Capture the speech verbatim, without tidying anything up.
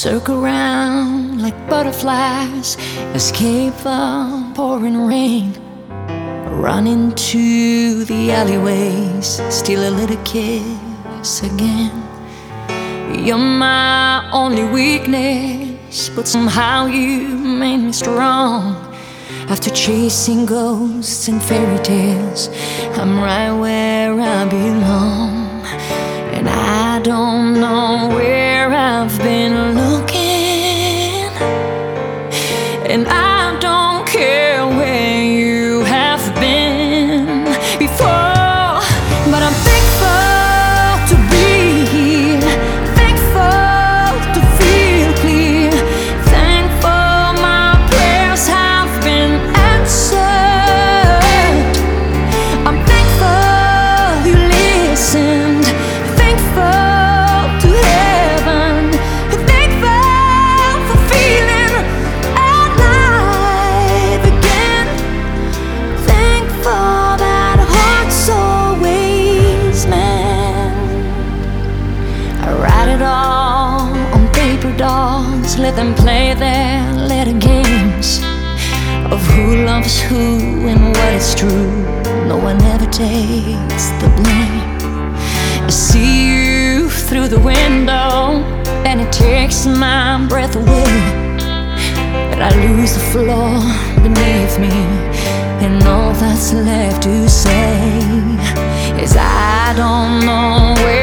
circle round like butterflies, escape the pouring rain, run into the alleyways, steal a little kiss again. You're my only weakness, but somehow you made me strong. After chasing ghosts and fairy tales, I'm right where I belong. And I don't know where I've been looking, and I don't care where you have been before, but I'm thankful to be here, thankful to feel clear, thankful my prayers have been answered. I'm thankful you listened, dolls, let them play their little games of who loves who and what is true. No one ever takes the blame. I see you through the window, and it takes my breath away, and I lose the floor beneath me, and all that's left to say is I don't know where